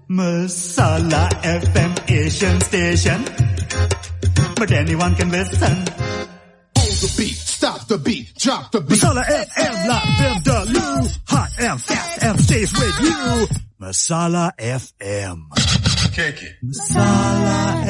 Masala FM Asian station, but anyone can listen. Hold the beat, stop the beat, drop the beat. Masala FM, live BMW, hot and fast and stays with you. Masala FM. Kiki. Masala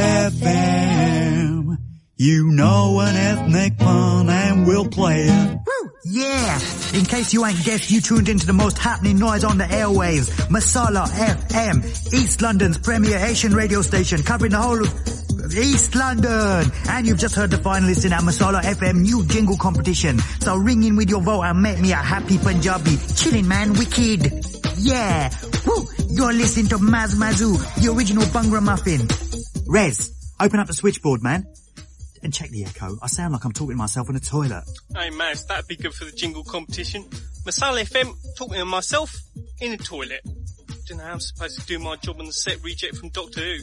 FM. You know an ethnic pun and we'll play it. Woo! Yeah! In case you ain't guessed, you tuned into the most happening noise on the airwaves. Masala FM, East London's premier Asian radio station, covering the whole of East London. And you've just heard the finalists in our Masala FM new jingle competition. So ring in with your vote and make me a happy Punjabi. Chillin' man, wicked. Yeah! Woo! You're listening to Maz Mazu, the original Bhangra muffin. Rez, open up the switchboard, man. And check the echo. I sound like I'm talking to myself in a toilet. Hey, Maz, that'd be good for the jingle competition. Masala FM, talking to myself in a toilet. Don't know how I'm supposed to do my job on the set reject from Doctor Who.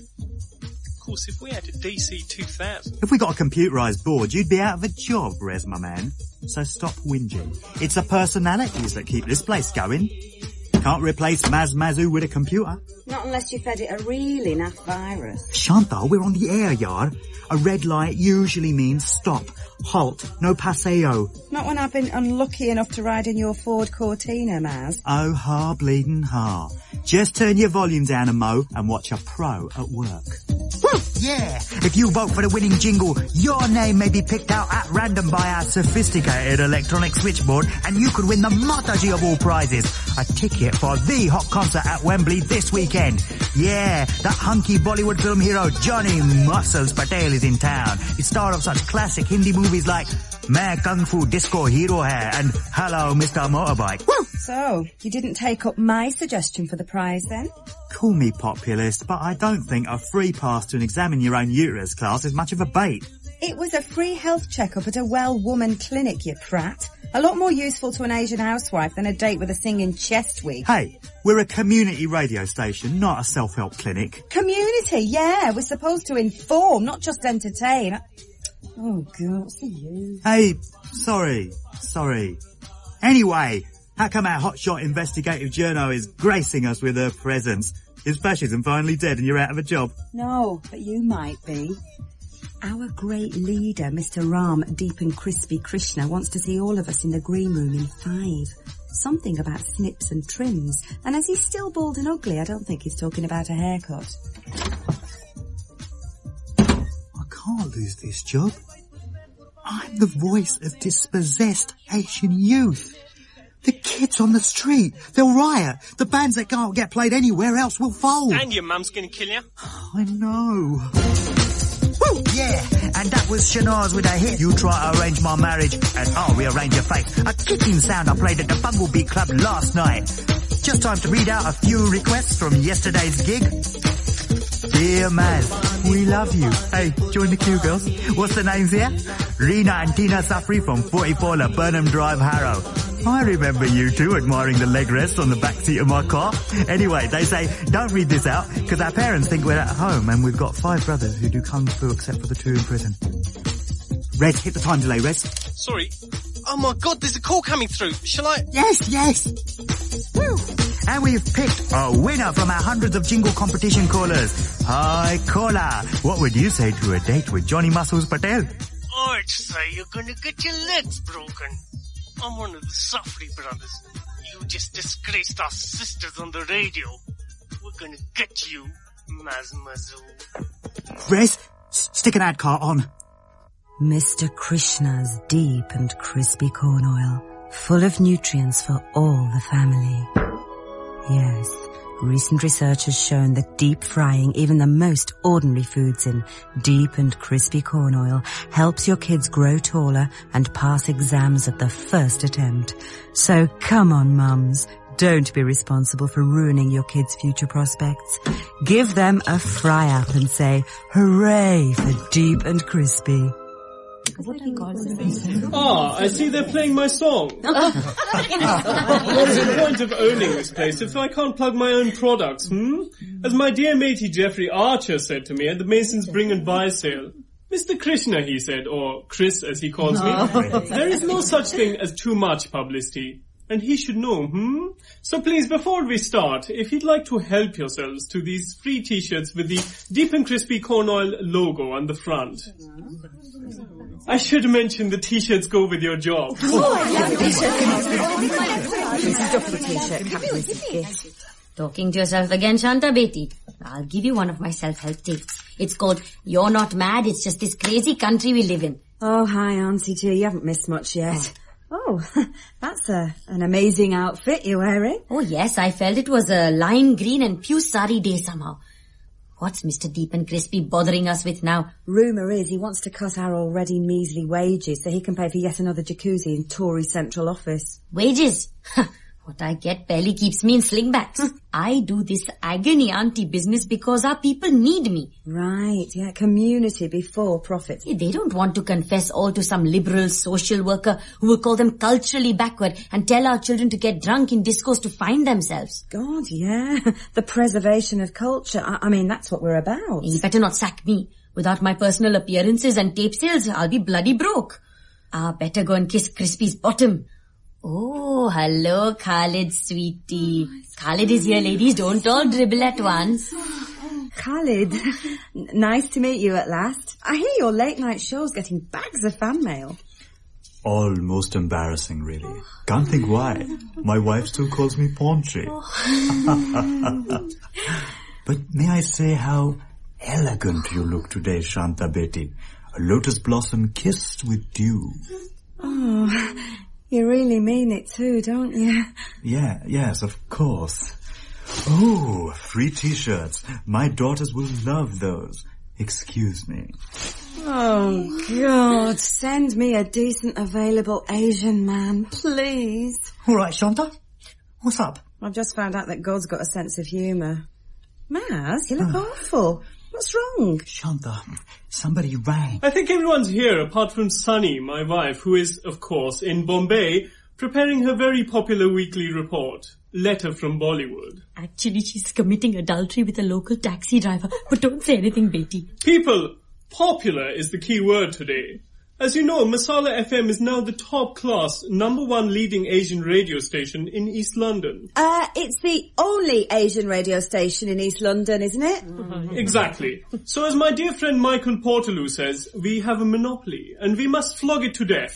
Of course, if we had a DC 2000... If we got a computerised board, you'd be out of a job, Rez, my man. So stop whinging. It's the personalities that keep this place going. Can't replace Maz Mazu with a computer. Not unless you fed it a really naff virus. Chantal, we're on the air, yard. A red light usually means stop, halt, no paseo. Not when I've been unlucky enough to ride in your Ford Cortina, Maz. Oh, ha, bleeding ha. Just turn your volume down a mo and watch a pro at work. Woo! Yeah! If you vote for the winning jingle, your name may be picked out at random by our sophisticated electronic switchboard and you could win the Mataji of all prizes. A ticket for the hot concert at Wembley this weekend. Yeah, that hunky Bollywood film hero Johnny Muscles Patel is in town. He's star of such classic Hindi movies like Main Kung Fu Disco Hero Hai and Hello Mr. Motorbike. Woo! So, you didn't take up my suggestion for the prize then? Call me populist, but I don't think a free pass to an examine your own uterus class is much of a bait. It was a free health checkup at a well-woman clinic, you prat. A lot more useful to an Asian housewife than a date with a singing chest wig. Hey, we're a community radio station, not a self-help clinic. Community, yeah. We're supposed to inform, not just entertain. Oh, God, what's the use? Hey, sorry. Anyway, how come our hotshot investigative journo is gracing us with her presence? Is fascism finally dead and you're out of a job? No, but you might be. Our great leader, Mr. Ram Deep and Crispy Krishna, wants to see all of us in the green room in 5. Something about snips and trims. And as he's still bald and ugly, I don't think he's talking about a haircut. I can't lose this job. I'm the voice of dispossessed Asian youth. The kids on the street, they'll riot. The bands that can't get played anywhere else will fold. And your mum's gonna kill you. I know. Woo! Yeah! And that was Shanaz with a hit. You try to arrange my marriage and I'll rearrange your fate. A kicking sound I played at the Bumblebee Club last night. Just time to read out a few requests from yesterday's gig. Dear Maz, we love you. Hey, join the queue, girls. What's the names here? Rena and Tina Safri from 44 Burnham Drive, Harrow. I remember you two admiring the leg rest on the back seat of my car. Anyway, they say, don't read this out, because our parents think we're at home and we've got 5 brothers who do kung fu except for the 2 in prison. Rez, hit the time delay, Rez. Sorry. Oh my God, there's a call coming through. Shall I? Yes. Woo! And we've picked a winner from our hundreds of jingle competition callers. Hi, caller. What would you say to a date with Johnny Muscles Patel? I'd say you're gonna get your legs broken. I'm one of the Safri brothers. You just disgraced our sisters on the radio. We're gonna get you, Maz Mazu. Rez, stick an ad cart on. Mr. Krishna's deep and crispy corn oil, full of nutrients for all the family. Yes, recent research has shown that deep frying even the most ordinary foods in deep and crispy corn oil helps your kids grow taller and pass exams at the first attempt. So come on, mums. Don't be responsible for ruining your kids' future prospects. Give them a fry up and say, hooray for deep and crispy. I see they're playing my song. What is the point of owning this place if I can't plug my own products, As my dear matey Jeffrey Archer said to me at the Masons Bring and Buy sale, Mr. Krishna, he said, or Chris as he calls me, there is no such thing as too much publicity. And he should know, So please, before we start, if you'd like to help yourselves to these free t-shirts with the Deep and Crispy Corn Oil logo on the front. I should mention the t-shirts go with your job. This is the t-shirt category. Talking to yourself again, Shanta Beti. I'll give you one of my self-help tips. It's called You're Not Mad, It's Just This Crazy Country We Live In. Oh, hi, Auntie G. You haven't missed much yet. Oh, that's an amazing outfit you're wearing. Oh, yes, I felt it was a lime green and pew sari day somehow. What's Mr. Deep and Crispy bothering us with now? Rumour is he wants to cut our already measly wages so he can pay for yet another jacuzzi in Tory Central Office. Wages? What I get barely keeps me in slingbacks. I do this agony auntie business because our people need me. Right, yeah, community before profit. They don't want to confess all to some liberal social worker who will call them culturally backward and tell our children to get drunk in discos to find themselves. God, yeah. The preservation of culture. I mean, that's what we're about. You better not sack me. Without my personal appearances and tape sales, I'll be bloody broke. Better go and kiss Crispy's bottom. Oh, hello, Khalid, sweetie. Khalid is here, ladies. Don't all dribble at once. Khalid, nice to meet you at last. I hear your late night show's getting bags of fan mail. Almost embarrassing, really. Can't think why. My wife still calls me Paunchy. But may I say how elegant you look today, Shanta Beti. A lotus blossom kissed with dew. Oh, you really mean it too, don't you? Yeah, yes, of course. Oh, free t-shirts. My daughters will love those. Excuse me. Oh, God, send me a decent available Asian man, please. All right, Shanta. What's up? I've just found out that God's got a sense of humour. Maz, you look awful. What's wrong? Shanta, somebody rang. I think everyone's here apart from Sunny, my wife, who is, of course, in Bombay, preparing her very popular weekly report, Letter from Bollywood. Actually, she's committing adultery with a local taxi driver, but don't say anything, Betty. People, popular is the key word today. As you know, Masala FM is now the top-class, #1 leading Asian radio station in East London. It's the only Asian radio station in East London, isn't it? Exactly. So as my dear friend Michael Portaloo says, we have a monopoly, and we must flog it to death.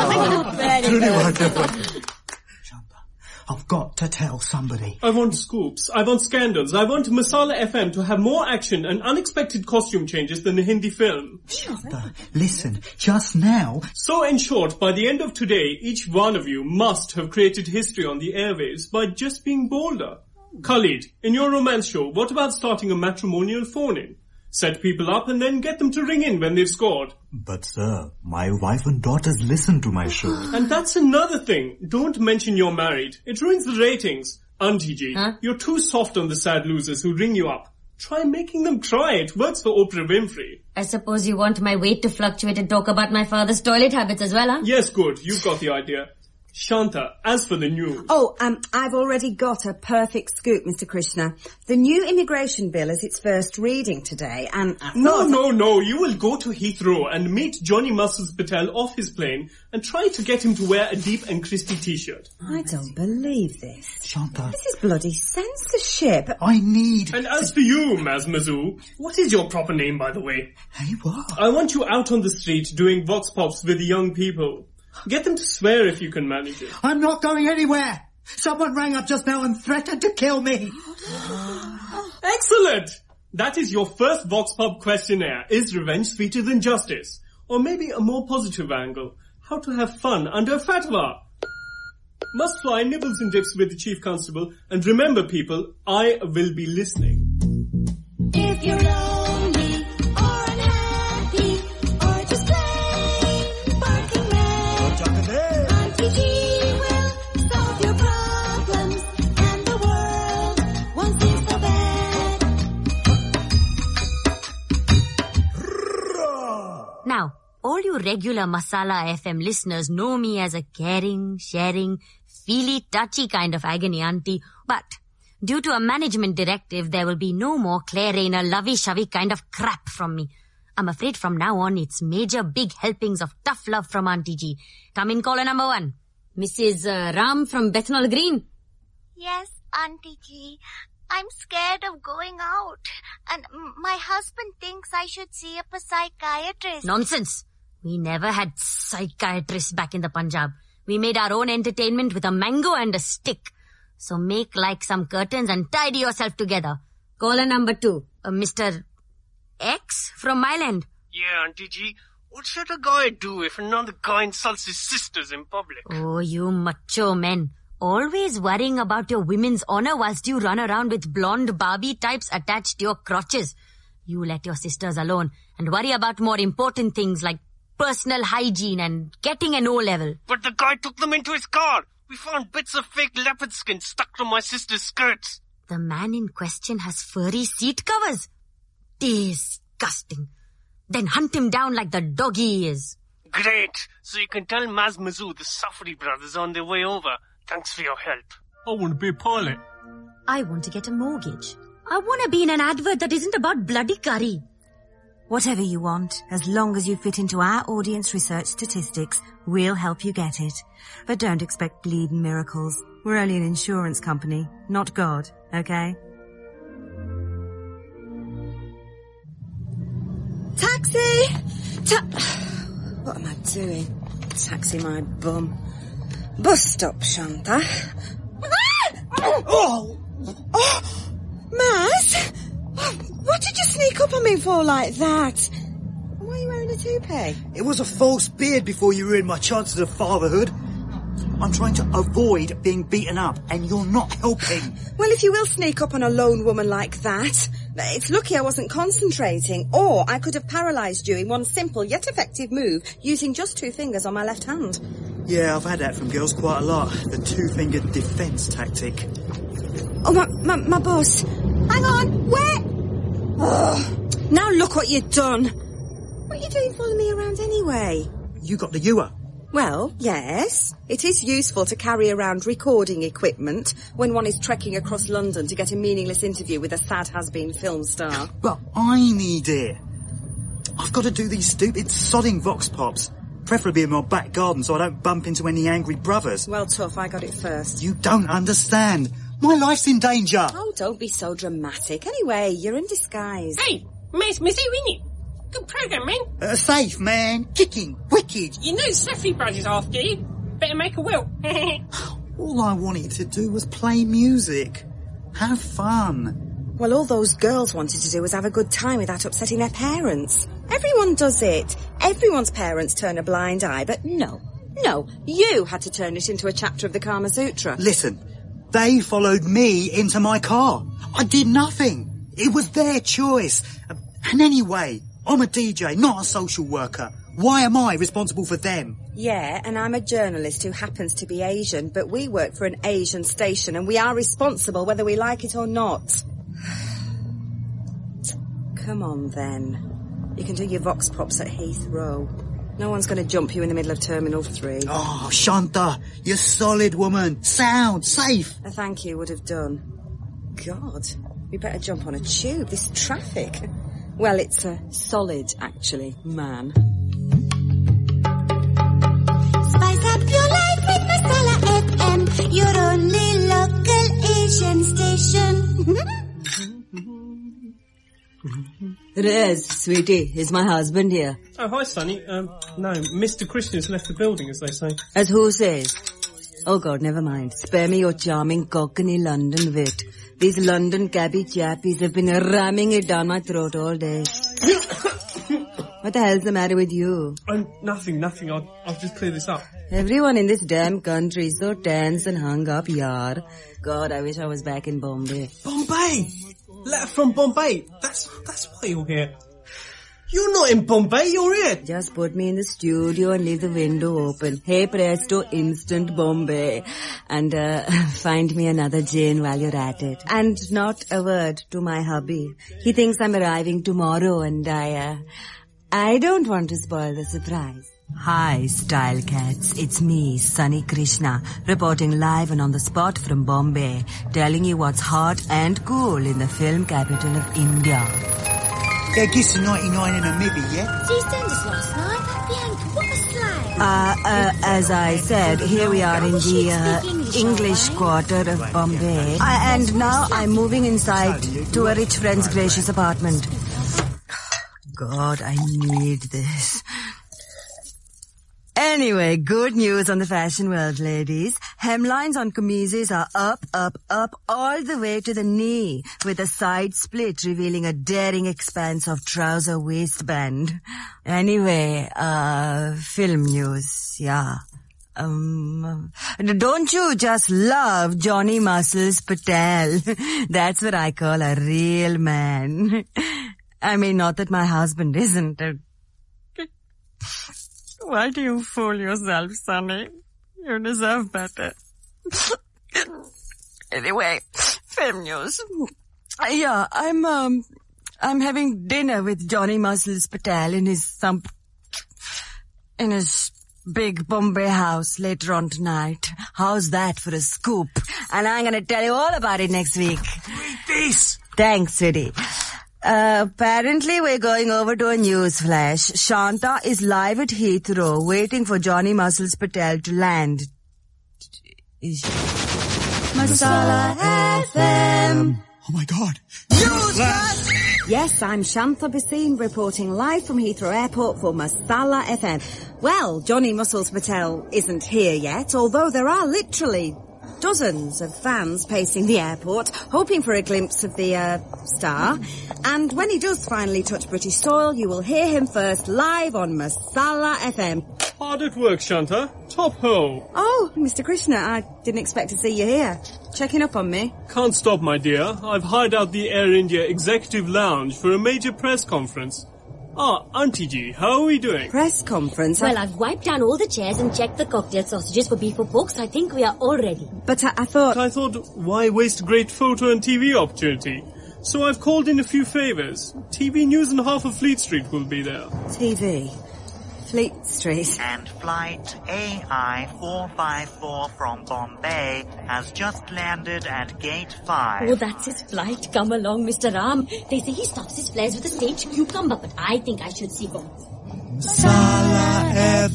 Shanta, I've got to tell somebody. I want scoops. I want scandals. I want Masala FM to have more action and unexpected costume changes than a Hindi film. Shanta, listen, just now... So in short, by the end of today, each one of you must have created history on the airwaves by just being bolder. Khalid, in your romance show, what about starting a matrimonial phone-in? Set people up and then get them to ring in when they've scored. But sir, my wife and daughters listen to my show. And that's another thing. Don't mention you're married. It ruins the ratings. Auntie G, You're too soft on the sad losers who ring you up. Try making them cry. It works for Oprah Winfrey. I suppose you want my weight to fluctuate and talk about my father's toilet habits as well, huh? Yes, good. You've got the idea. Shanta, as for the news... Oh, I've already got a perfect scoop, Mr. Krishna. The new immigration bill is its first reading today, and... No. You will go to Heathrow and meet Johnny Muscles Patel off his plane and try to get him to wear a Deep and Crispy t-shirt. I don't believe this. Shanta. This is bloody censorship. I need... And as for you, Maz Mazoo, what is your proper name, by the way? Hey, what? I want you out on the street doing vox pops with the young people. Get them to swear if you can manage it. I'm not going anywhere. Someone rang up just now and threatened to kill me. Excellent! That is your first Vox Pop questionnaire. Is revenge sweeter than justice? Or maybe a more positive angle. How to have fun under a fatwa. Must fly nibbles and dips with the Chief Constable. And remember, people, I will be listening. If you're lonely or unhappy or just plain barking mad, Auntie G will solve your problems and the world won't seem so bad. Now, all you regular Masala FM listeners know me as a caring, sharing, feely, touchy kind of agony auntie, but due to a management directive, there will be no more Claire Rayner lovey-shovey kind of crap from me. I'm afraid from now on, it's major big helpings of tough love from Auntie G. Come in, caller number 1. Mrs. Ram from Bethnal Green. Yes, Auntie G. I'm scared of going out. And my husband thinks I should see a psychiatrist. Nonsense. We never had psychiatrists back in the Punjab. We made our own entertainment with a mango and a stick. So make like some curtains and tidy yourself together. Caller number 2. Mr. X from Myland. Yeah, Auntie G. What should a guy do if another guy insults his sisters in public? Oh, you macho men. Always worrying about your women's honor whilst you run around with blonde Barbie types attached to your crotches. You let your sisters alone and worry about more important things like personal hygiene and getting an O-level. But the guy took them into his car. We found bits of fake leopard skin stuck to my sister's skirts. The man in question has furry seat covers. Disgusting. Then hunt him down like the dog he is. Great. So you can tell Maz Mazoo the Safri brothers on their way over. Thanks for your help. I want to be a pilot. I want to get a mortgage. I want to be in an advert that isn't about bloody curry. Whatever you want, as long as you fit into our audience research statistics, we'll help you get it. But don't expect bleeding miracles. We're only an insurance company, not God, okay? Taxi! What am I doing? Taxi my bum. Bus stop, Shanta. Oh! Maz? What did you sneak up on me for like that? Why are you wearing a toupee? It was a false beard before you ruined my chances of fatherhood. I'm trying to avoid being beaten up, and you're not helping. Well, if you will sneak up on a lone woman like that, it's lucky I wasn't concentrating, or I could have paralysed you in one simple yet effective move using just 2 fingers on my left hand. Yeah, I've had that from girls quite a lot. The 2-fingered defence tactic. Oh, my bus. Hang on, wait! Oh, now look what you've done. What are you doing following me around anyway? You got the ewer. Well, yes. It is useful to carry around recording equipment when one is trekking across London to get a meaningless interview with a sad has-been film star. But I need it. I've got to do these stupid sodding vox pops. Preferably in my back garden so I don't bump into any angry brothers. Well, tough, I got it first. You don't understand. My life's in danger. Oh, don't be so dramatic. Anyway, you're in disguise. Hey, Missy Winnie. Good program, man. Safe, man. Kicking. Wicked. You know Safri Brothers after you. Better make a will. All I wanted to do was play music. Have fun. Well, all those girls wanted to do was have a good time without upsetting their parents. Everyone does it. Everyone's parents turn a blind eye, but no, you had to turn it into a chapter of the Kama Sutra. Listen, they followed me into my car. I did nothing. It was their choice. And anyway, I'm a DJ, not a social worker. Why am I responsible for them? Yeah, and I'm a journalist who happens to be Asian, but we work for an Asian station and we are responsible whether we like it or not. Come on, then. You can do your vox pops at Heathrow. No one's going to jump you in the middle of Terminal 3. Oh, Shanta, you're solid, woman. Sound, safe. A thank you would have done. God, we better jump on a tube. This traffic. Well, it's solid, actually, man. Spice up your life with Masala FM, your only local Asian station. Rez, sweetie, is my husband here? Oh, hi, Sonny. No, Mr. Krishna's left the building, as they say. As who says? Oh, God, never mind. Spare me your charming cockney London wit. These London cabby chappies have been ramming it down my throat all day. What the hell's the matter with you? Nothing. I'll just clear this up. Everyone in this damn country is so tense and hung up, yar. God, I wish I was back in Bombay. Bombay! Letter from Bombay. That's why you're here. You're not in Bombay, you're here. Just put me in the studio and leave the window open. Hey presto, instant Bombay. And find me another gin while you're at it. And not a word to my hubby. He thinks I'm arriving tomorrow and I don't want to spoil the surprise. Hi, Style Cats. It's me, Sunny Krishna, reporting live and on the spot from Bombay, telling you what's hot and cool in the film capital of India. Go get some 99 in a mibby, yeah? She sent us last night. Bianca, what a slag. As I said, here we are in the English quarter of Bombay. And now I'm moving inside to a rich friend's gracious apartment. God, I need this. Anyway, good news on the fashion world, ladies. Hemlines on kameezes are up, up, up, all the way to the knee, with a side split revealing a daring expanse of trouser waistband. Anyway, film news, yeah. Don't you just love Johnny Muscles Patel? That's what I call a real man. I mean, not that my husband isn't. Why do you fool yourself, Sonny? You deserve better. Anyway, film news. Yeah, I'm having dinner with Johnny Muscles Patel in his big Bombay house later on tonight. How's that for a scoop? And I'm gonna tell you all about it next week. Read this! Thanks, sweetie. Apparently we're going over to a news flash. Shanta is live at Heathrow waiting for Johnny Muscles Patel to land. Masala FM. Oh my God. News flash! Yes, I'm Shantha Bhasin reporting live from Heathrow Airport for Masala FM. Well, Johnny Muscles Patel isn't here yet, although there are literally dozens of fans pacing the airport, hoping for a glimpse of the star. And when he does finally touch British soil, you will hear him first live on Masala FM. Hard at work, Shanta. Top hole. Oh, Mr. Krishna, I didn't expect to see you here. Checking up on me? Can't stop, my dear. I've hired out the Air India Executive Lounge for a major press conference. Ah, Auntie G, how are we doing? Press conference? Well, I've wiped down all the chairs and checked the cocktail sausages for beef or pork, so I think we are all ready. But I thought... why waste a great photo and TV opportunity? So I've called in a few favours. TV news and half of Fleet Street will be there. TV? Fleet Street. And flight AI-454 from Bombay has just landed at Gate 5. Oh, that's his flight. Come along, Mr. Ram. They say he stops his flares with a stage cucumber, but I think I should see both. Masala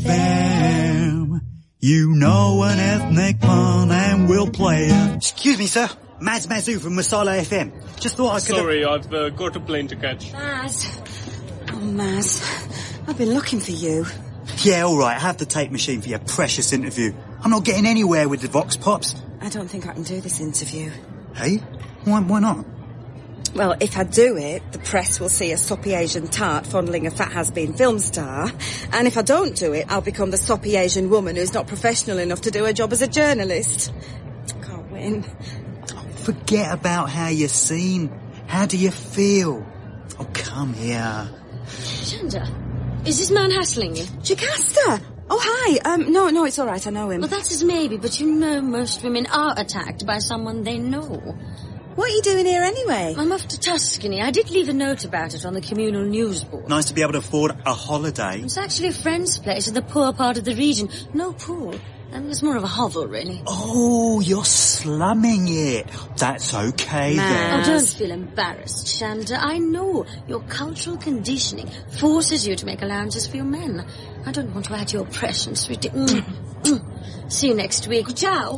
FM. You know an ethnic pun and we'll play it. Excuse me, sir. Mads Mazu from Masala FM. Just thought I could... Sorry, I've got a plane to catch. Maz. Oh, Maz. I've been looking for you. Yeah, all right. I have the tape machine for your precious interview. I'm not getting anywhere with the Vox Pops. I don't think I can do this interview. Hey? Why not? Well, if I do it, the press will see a soppy Asian tart fondling a fat has-been film star. And if I don't do it, I'll become the soppy Asian woman who's not professional enough to do her job as a journalist. Can't win. Forget about how you're seen. How do you feel? Oh, come here. Shanta, is this man hassling you? Jocasta! Oh, hi. No, it's all right. I know him. Well, that's his maybe, but you know most women are attacked by someone they know. What are you doing here anyway? I'm off to Tuscany. I did leave a note about it on the communal news board. Nice to be able to afford a holiday. It's actually a friend's place in the poor part of the region. No pool. And it's more of a hovel, really. Oh, you're slumming it. That's okay, then. Oh, don't feel embarrassed, Shanta. I know your cultural conditioning forces you to make allowances for your men. I don't want to add your oppression, sweetie. See you next week. Ciao.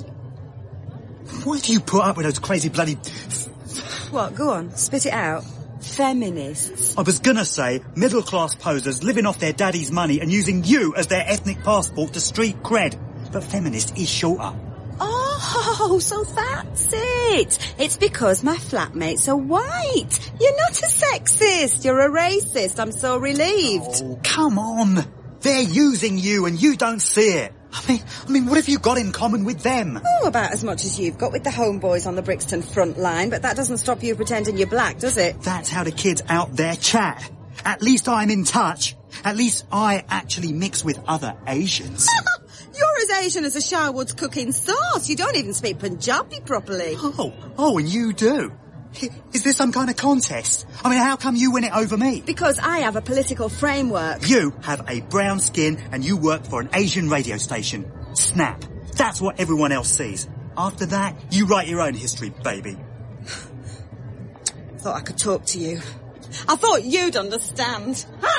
Why do you put up with those crazy bloody... What? Go on. Spit it out. Feminists. I was gonna say middle-class posers living off their daddy's money and using you as their ethnic passport to street cred. But feminist is shorter. Oh, so that's it. It's because my flatmates are white. You're not a sexist. You're a racist. I'm so relieved. Oh, come on. They're using you and you don't see it. I mean, what have you got in common with them? Oh, about as much as you've got with the homeboys on the Brixton front line, but that doesn't stop you pretending you're black, does it? That's how the kids out there chat. At least I'm in touch. At least I actually mix with other Asians. You're as Asian as a Sherwood's cooking sauce. You don't even speak Punjabi properly. Oh, and you do. Is this some kind of contest? I mean, how come you win it over me? Because I have a political framework. You have a brown skin and you work for an Asian radio station. Snap. That's what everyone else sees. After that, you write your own history, baby. Thought I could talk to you. I thought you'd understand. Ha!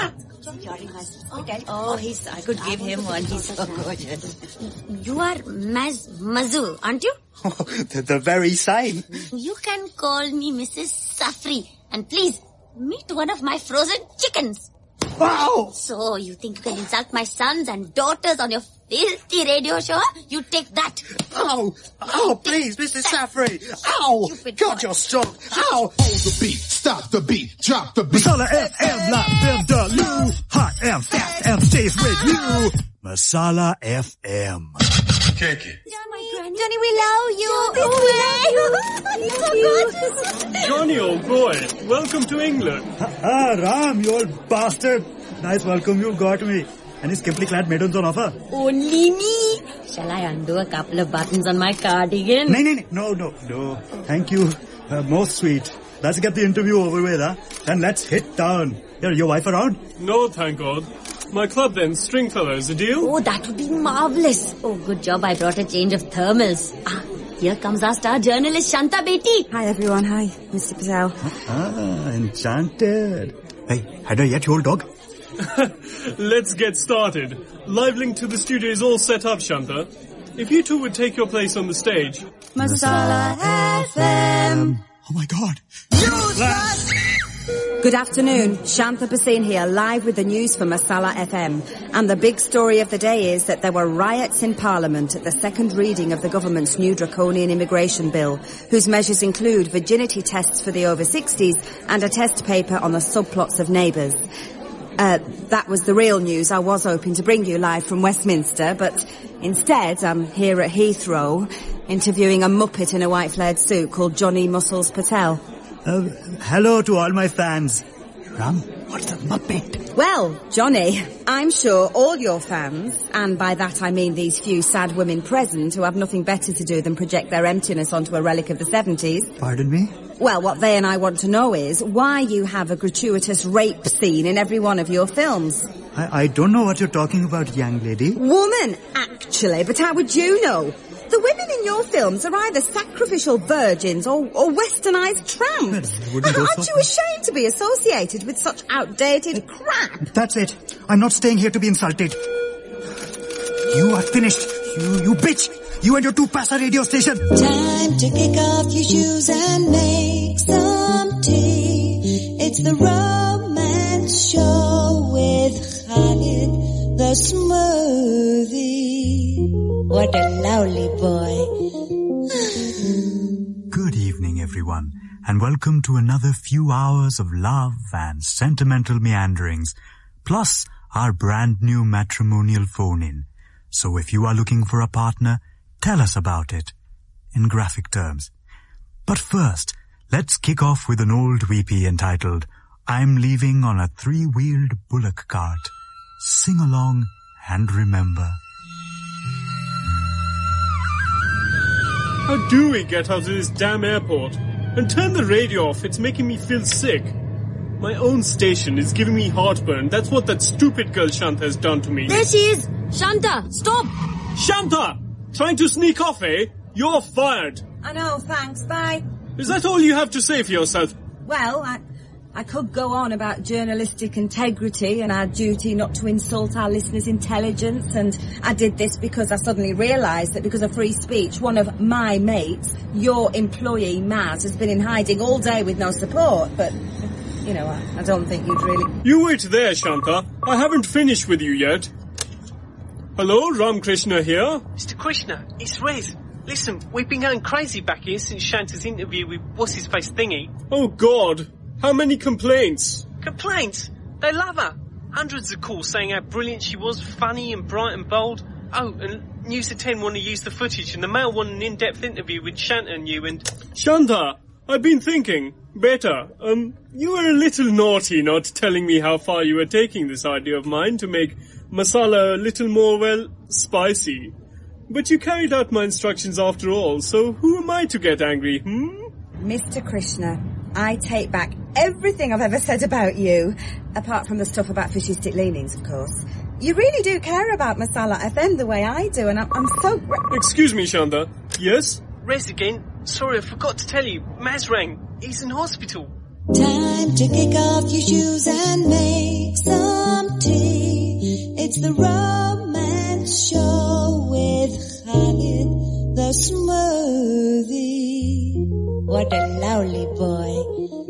Oh, I could give him one. He's so gorgeous. You are Mazu, aren't you? Oh, the very same. You can call me Mrs. Safri. And please, meet one of my frozen chickens. Wow! So, you think you can insult my sons and daughters on your filthy radio show? You take that. Oh, please, Mrs. Safri. Ow! God, you're strong. Ow! Hold the beat, stop the beat, drop the beat. Masala FM, live Vindaloo. Hot and fast and stays with you. Masala FM. Kick it. Johnny, we love you. He's so good. Johnny, old boy, welcome to England. Ram, you old bastard. Nice welcome you got me. Any skimply clad maidens on offer? Only me. Shall I undo a couple of buttons on my cardigan? No. Thank you. Most sweet. Let's get the interview over with, and let's hit town. Your wife around? No, thank God. My club then, Stringfellows, a deal? Oh, that would be marvellous. Oh, good job I brought a change of thermals. Here comes our star journalist, Shanta Beti. Hi, everyone. Hi, Mr. Patel. Enchanted. Hey, had I yet, you old dog? Let's get started. Live link to the studio is all set up, Shanta. If you two would take your place on the stage. Masala FM. Oh my God. Good afternoon. Shanta Basin here, live with the news for Masala FM. And the big story of the day is that there were riots in Parliament at the second reading of the government's new draconian immigration bill, whose measures include virginity tests for the over 60s and a test paper on the subplots of Neighbours. That was the real news. I was hoping to bring you live from Westminster, but instead I'm here at Heathrow, interviewing a muppet in a white flared suit called Johnny Muscles Patel. Hello to all my fans. Ram, what's a muppet? Well, Johnny, I'm sure all your fans, and by that I mean these few sad women present who have nothing better to do than project their emptiness onto a relic of the 70s. Pardon me? Well, what they and I want to know is why you have a gratuitous rape scene in every one of your films. I don't know what you're talking about, young lady. Woman, actually, but how would you know? The women in your films are either sacrificial virgins or westernized tramps. Aren't you ashamed to be associated with such outdated crap? That's it. I'm not staying here to be insulted. You are finished. You bitch. You and your two-passer radio station. Time to kick off your shoes and make some tea. It's the Romance Show with Khalid the Smoothie. What a lovely boy. Good evening, everyone, and welcome to another few hours of love and sentimental meanderings, plus our brand new matrimonial phone-in. So if you are looking for a partner, tell us about it, in graphic terms. But first, let's kick off with an old weepy entitled, I'm Leaving on a Three-Wheeled Bullock Cart. Sing along and remember. How do we get out of this damn airport? And turn the radio off, it's making me feel sick. My own station is giving me heartburn. That's what that stupid girl Shanta has done to me. There she is. Shanta, stop. Shanta! Trying to sneak off, eh? You're fired. I know, thanks, bye. Is that all you have to say for yourself? Well, I could go on about journalistic integrity and our duty not to insult our listeners' intelligence, and I did this because I suddenly realised that because of free speech, one of my mates, your employee Maz, has been in hiding all day with no support, but, you know, I don't think you'd really... You wait there, Shanta. I haven't finished with you yet. Hello, Ram Krishna here. Mr. Krishna, it's Rez. Listen, we've been going crazy back here since Shanta's interview with What's-His-Face Thingy. Oh, God. How many complaints? Complaints? They love her. Hundreds of calls saying how brilliant she was, funny and bright and bold. Oh, and News at 10 want to use the footage, and the Mail want an in-depth interview with Shanta and you, and... Shanta, I've been thinking. Better. You were a little naughty not telling me how far you were taking this idea of mine to make masala a little more, well, spicy. But you carried out my instructions after all, so who am I to get angry, Mr. Krishna, I take back everything I've ever said about you, apart from the stuff about fascistic leanings, of course. You really do care about Masala FM the way I do, and I'm so... Excuse me, Shanta. Yes? Rez again. Sorry, I forgot to tell you. Maz rang. He's in hospital. Time to kick off your shoes and make some tea. It's the Romance Show with Khalid the Smoothie. What a lovely boy.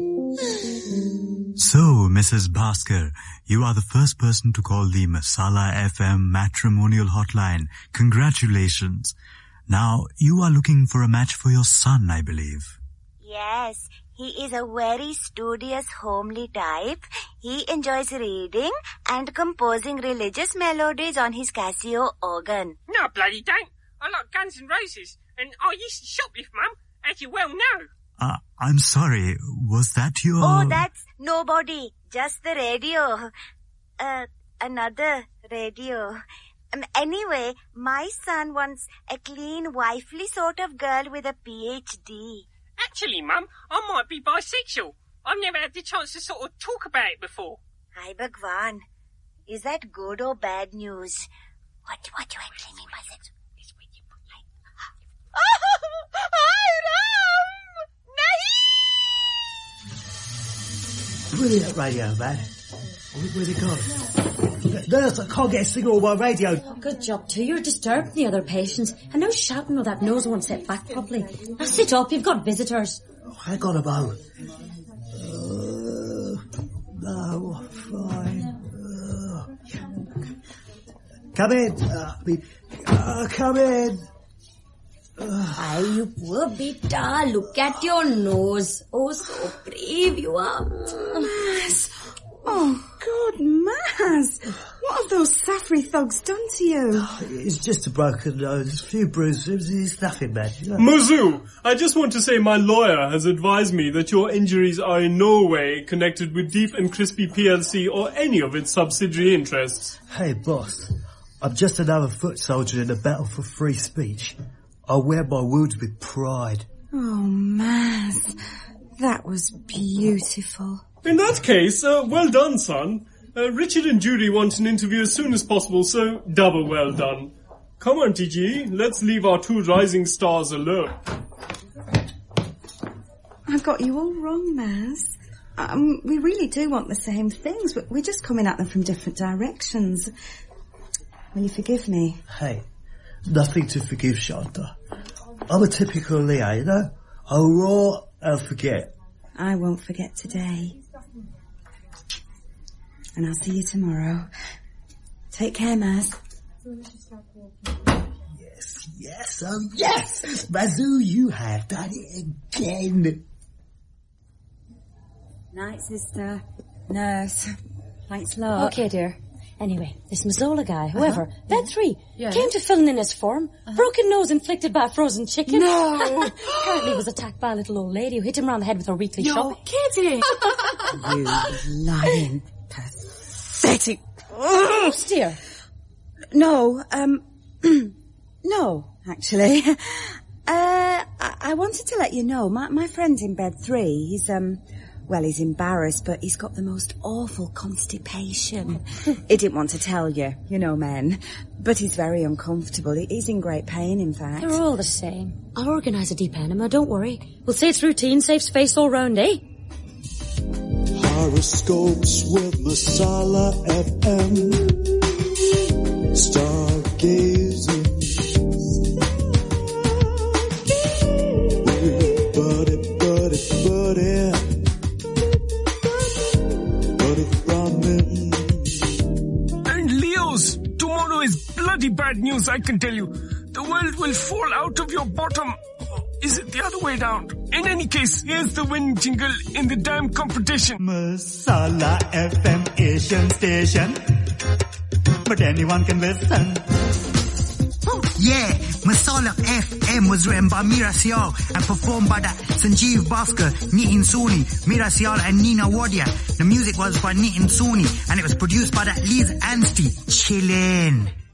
So, Mrs. Bhaskar, you are the first person to call the Masala FM matrimonial hotline. Congratulations. Now, you are looking for a match for your son, I believe. Yes, he is a very studious, homely type. He enjoys reading and composing religious melodies on his Casio organ. No, bloody don't. I like Guns N' Roses, and I used to shoplift, Mum, as you well know. I'm sorry, was that your... Oh, that's nobody, just the radio. Another radio. Anyway, my son wants a clean, wifely sort of girl with a PhD. Actually, Mum, I might be bisexual. I've never had the chance to sort of talk about it before. Hi, Bhagwan. Is that good or bad news? What do you actually mean by sex? Brilliant radio, man. Where's it gone? Nurse, I can't get a signal on my radio. Oh, good job, too. You're disturbing the other patients. And no shouting or that nose won't sit back properly. Now sit up, you've got visitors. Oh, hang on a moment. No, fine. Come in. Come in. Aye, you poor beta. Look at your nose. Oh, so brave you are. Maz. Oh, God, Maz. What have those Safri thugs done to you? It's just a broken nose, a few bruises, it's nothing, man. Muzu, I just want to say my lawyer has advised me that your injuries are in no way connected with Deep and Crispy PLC or any of its subsidiary interests. Hey, boss, I'm just another foot soldier in a battle for free speech. I wear my wounds with pride. Oh, Maz, that was beautiful. In that case, well done, son. Richard and Judy want an interview as soon as possible, so double well done. Come on, TG, let's leave our two rising stars alone. I got you all wrong, Maz. We really do want the same things, but we're just coming at them from different directions. Will you forgive me? Hey, nothing to forgive, Shanta. I'm a typical Leo, you know? I'll roar and forget. I won't forget today. And I'll see you tomorrow. Take care, Maz. Yes, yes! Mazu, you have done it again. Night, sister. Nurse. Thanks a lot. Okay, dear. Anyway, this Mazzola guy, whoever, bed 3, came to filling in his form. Broken nose inflicted by a frozen chicken. No! Apparently was attacked by a little old lady who hit him around the head with her weekly shopping. You're kidding! You lying, pathetic... Oh, dear. No, no, actually. I wanted to let you know, my friend's in bed 3. He's, well, he's embarrassed, but he's got the most awful constipation. He didn't want to tell you, you know, men. But he's very uncomfortable. He's in great pain, in fact. They're all the same. I'll organise a deep enema, don't worry. We'll say it's routine, safe space all round, eh? Horoscopes with Masala FM. Stargazing. And Leos, tomorrow is bloody bad news, I can tell you. The world will fall out of your bottom. Is it the other way down? In any case, here's the winning jingle in the damn competition. Masala FM Asian station, but anyone can listen. Oh, yeah, Masala FM was written by Mira Sial and performed by that Sanjeev Bhaskar, Nitin Soni, Mira Sial and Nina Wadia. The music was by Nitin Soni and it was produced by that Liz Anstey. Chillin'.